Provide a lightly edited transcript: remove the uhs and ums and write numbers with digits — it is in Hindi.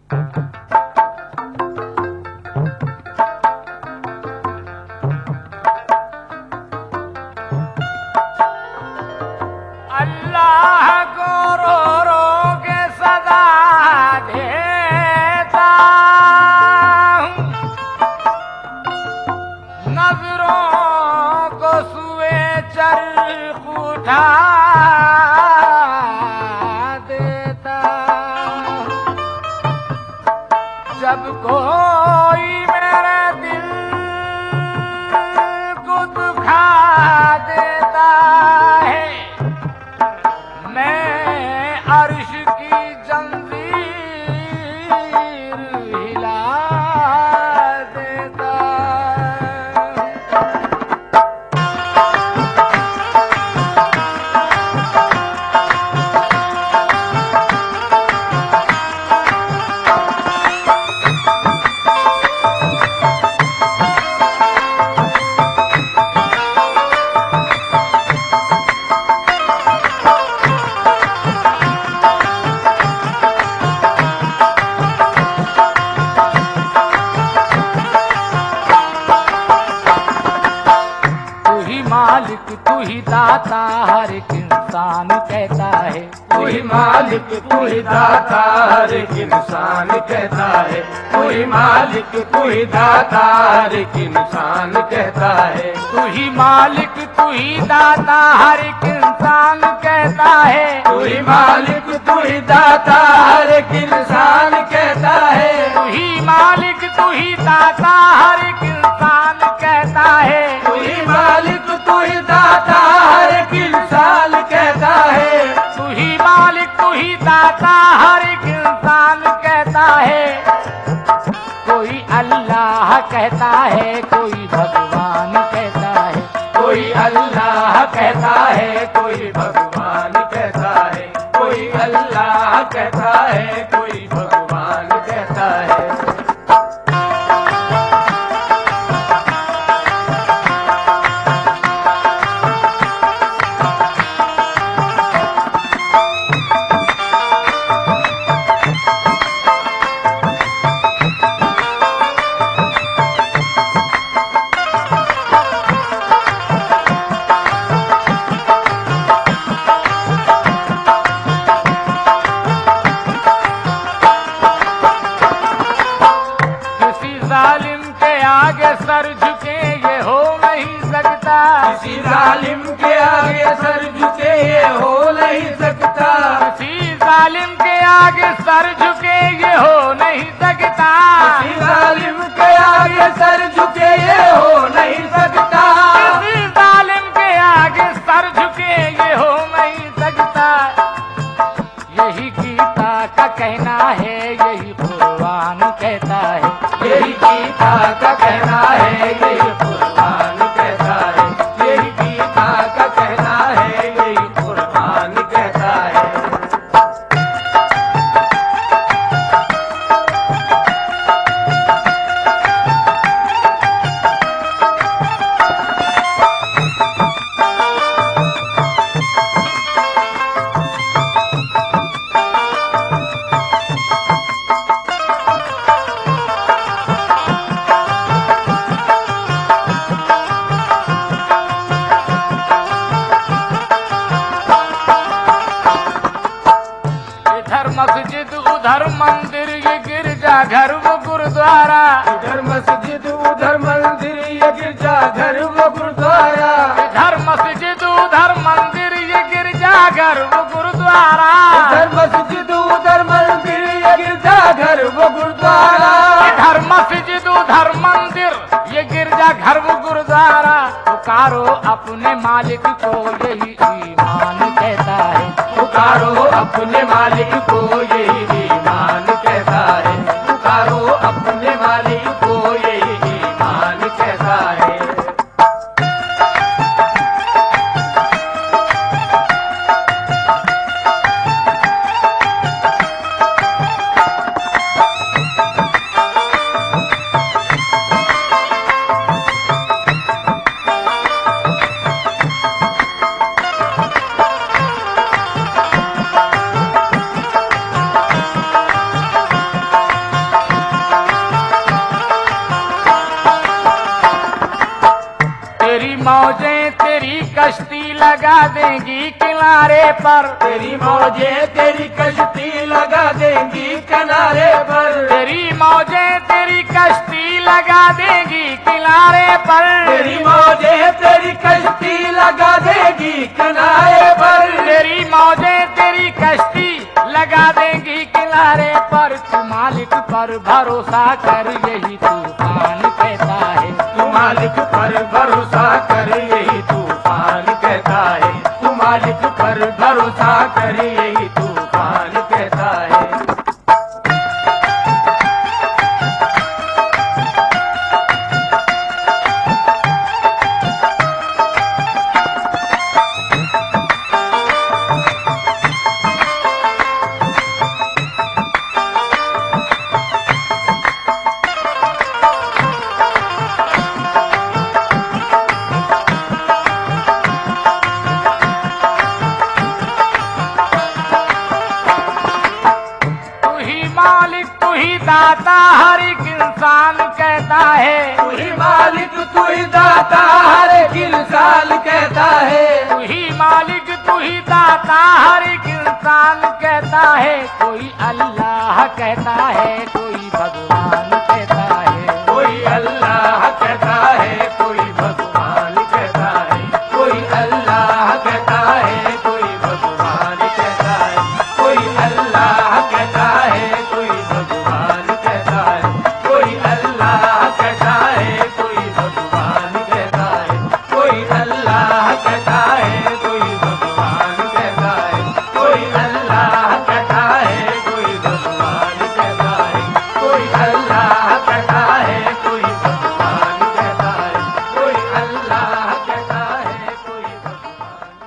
अल्लाह को रो रो के सदा देता हूँ, नजरों को सुए चरख उठा देता हूँ। जब कोई मेरे दिल को दुखा देता है, मैं अर्श की जंजीर हिला देता मालिक तू ही दाता हर एक इंसान कहता है। तू ही मालिक तू ही दाता हर एक इंसान कहता है। तू ही मालिक तू ही दाता हर एक इंसान कहता है। तू ही मालिक तू ही दाता हर एक इंसान कहता है। तू ही मालिक तू ही दाता हर एक इंसान कहता है। तू ही मालिक तू ही दाता हर एक इंसान कहता है। तू ही मालिक तू ही दाता हर एक इंसान कहता है। तू ही मालिक तू ही दाता हर एक इंसान कहता है। कोई अल्लाह कहता है, कोई भगवान कहता है। कोई अल्लाह कहता है, कोई भगवान कहता है। कोई अल्लाह कहता है, कोई भगवान कहता है। जालिम के आगे सर झुके ये हो नहीं सकता। किसी जालिम के आगे सर झुके ये हो नहीं सकता। किसी जालिम के आगे सर झुके ये हो नहीं सकता। किसी जालिम के आगे सर झुके ये हो नहीं सकता। किसी जालिम के आगे सर झुके ये हो नहीं सकता। यही गीता का कहना है, यही कुरान कहता है। यही गीता का कहना है, यही कुरान कहता है। यही गीता का कहना है, यही कुरान कहता है। मस्जिद उधर मंदिर, ये गिरजा घर वो गुरुद्वारा। इधर मस्जिद उधर मंदिर, ये गिरजा घर वो गुरुद्वारा। इधर मस्जिद उधर मंदिर, ये गिरजा घर वो गुरुद्वारा। इधर मस्जिद उधर मंदिर, ये गिरजा घर वो गुरुद्वारा। इधर मस्जिद उधर मंदिर, ये गिरजा घर वो गुरुद्वारा। पुकारो अपने मालिक को, यही ईमान कहता है। पुकारो अपने मालिक को, यही ईमान कहता है। पुकारो अपने मालिक को, यही ईमान कहता है। मौजें तेरी कश्ती लगा देंगी किनारे पर, तेरी मौजें तेरी कश्ती लगा देंगी किनारे पर, तेरी मौजें तेरी कश्ती लगा देंगी किनारे पर, तेरी मौजें तेरी कश्ती लगा देगी किनारे पर, तेरी मौजें तेरी कश्ती लगा देंगी किनारे पर। तू मालिक पर भरोसा कर यही तूफान कहता है, तू मालिक पर भरोसा कर यही तूफान कहता है, तू मालिक पर भरोसा कर यही तूफान कहता है। तू ही दाता हर एक इंसान कहता है, तू ही मालिक तू ही दाता हर एक इंसान कहता है, तू ही मालिक तू ही दाता हर एक इंसान कहता है। कोई अल्लाह कहता है, कोई भगवान कहता है, कोई अल्लाह कहता है, कोई भगवान कहता है, कोई अल्लाह कहता है, कोई भगवान कहता है, कोई अल्लाह कहता है, कोई भगवान कहता है, कोई अल्लाह कहता है, कोई भगवान कहता है, कोई अल्लाह कहता है, कोई भगवान कहता है, कोई अल्लाह कहता है, कोई भगवान कहता है, कोई अल्लाह कहता